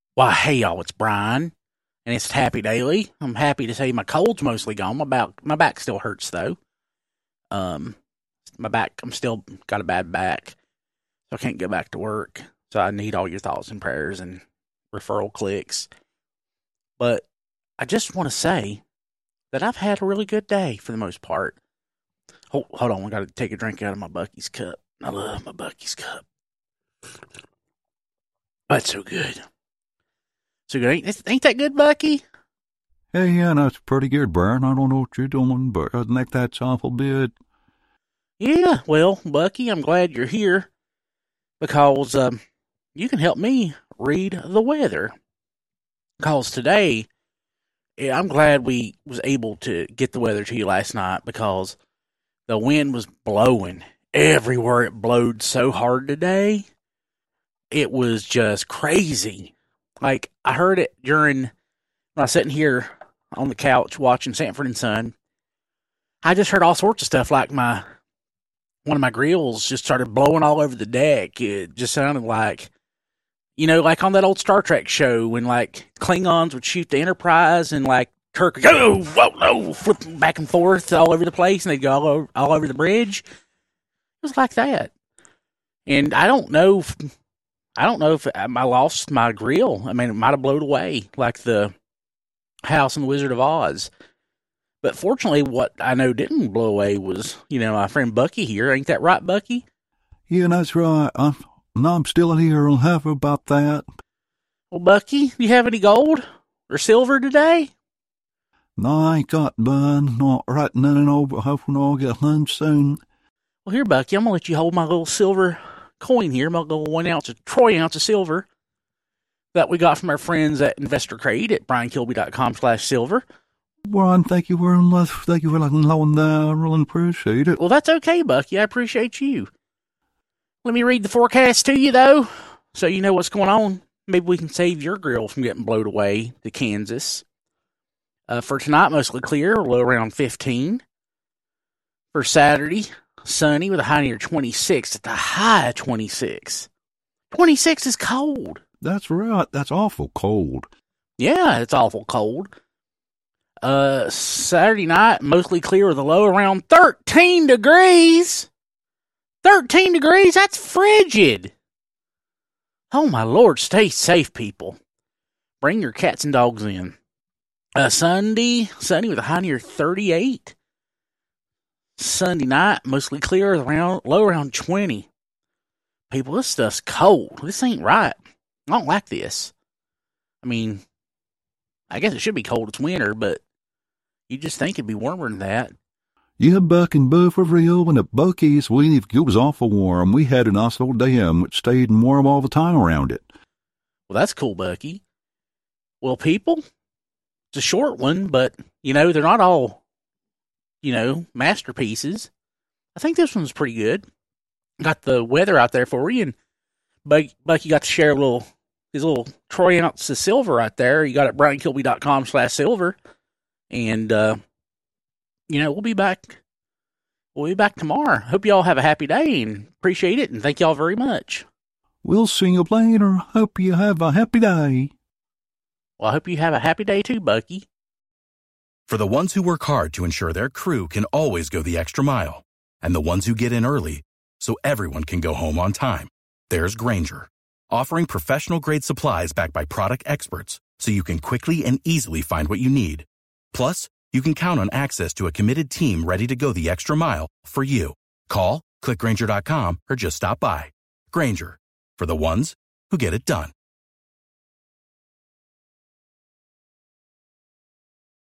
Why, hey y'all, it's Brian, and it's Happy Daily. I'm happy to say my cold's mostly gone. My back still hurts though. Um, I'm still got a bad back, so I can't go back to work. So I need all your thoughts and prayers and referral clicks. But I just want to say that I've had a really good day for the most part. Hold on, I got to take a drink out of my Bucky's cup. I love my Bucky's cup. That's so good. So good. Ain't that good, Bucky? Hey, yeah, that's pretty good, Brian. I don't know what you're doing, but I think that's awful bit. Yeah, well, Bucky, I'm glad you're here because you can help me read the weather. Because today, I'm glad we was able to get the weather to you last night because the wind was blowing everywhere. It blowed so hard today. It was just crazy. Like, I heard it when I was sitting here on the couch watching Sanford and Son. I just heard all sorts of stuff, like one of my grills just started blowing all over the deck. It just sounded like, like on that old Star Trek show when, like, Klingons would shoot the Enterprise and, like, Kirk would go, whoa, no, flipping back and forth all over the place, and they'd go all over the bridge. It was like that. And I don't know if I lost my grill. I mean, it might have blown away like the house in the Wizard of Oz. But fortunately, what I know didn't blow away was, my friend Bucky here. Ain't that right, Bucky? Yeah, that's right. I'm still here. I'll have about that. Well, Bucky, do you have any gold or silver today? No, I ain't got none. Not right now, but hopefully I'll get none soon. Well, here, Bucky, I'm going to let you hold my little silver coin here, my little troy ounce of silver that we got from our friends at Investor Crate at briankilby.com/silver. Brian, thank you very much. Thank you for allowing that. I really appreciate it. Well, that's okay, Bucky. I appreciate you. Let me read the forecast to you, though, so you know what's going on. Maybe we can save your grill from getting blown away to Kansas. For tonight, mostly clear, low around 15. For Saturday, sunny with a high near 26 at the high 26. 26 is cold. That's right. That's awful cold. Yeah, it's awful cold. Saturday night, mostly clear with a low around 13 degrees. 13 degrees? That's frigid. Oh, my Lord. Stay safe, people. Bring your cats and dogs in. Sunday with a high near 38. Sunday night, mostly clear, low around 20. People, this stuff's cold. This ain't right. I don't like this. I mean, I guess it should be cold. It's winter, but you just think it'd be warmer than that. Yeah, Buck and Boo for real. When at Bucky's, it was awful warm. We had a nice little dam which stayed warm all the time around it. Well, that's cool, Bucky. Well, people, it's a short one, but, they're not all, masterpieces. I think this one's pretty good. Got the weather out there for you, and Bucky got to share his little troy ounce of silver right there. You got it at briankilby.com/silver. And, we'll be back. We'll be back tomorrow. Hope y'all have a happy day and appreciate it. And thank y'all very much. We'll see you later. Hope you have a happy day. Well, I hope you have a happy day too, Bucky. For the ones who work hard to ensure their crew can always go the extra mile, and the ones who get in early so everyone can go home on time, there's Grainger, offering professional-grade supplies backed by product experts so you can quickly and easily find what you need. Plus, you can count on access to a committed team ready to go the extra mile for you. Call, click Grainger.com, or just stop by. Grainger, for the ones who get it done.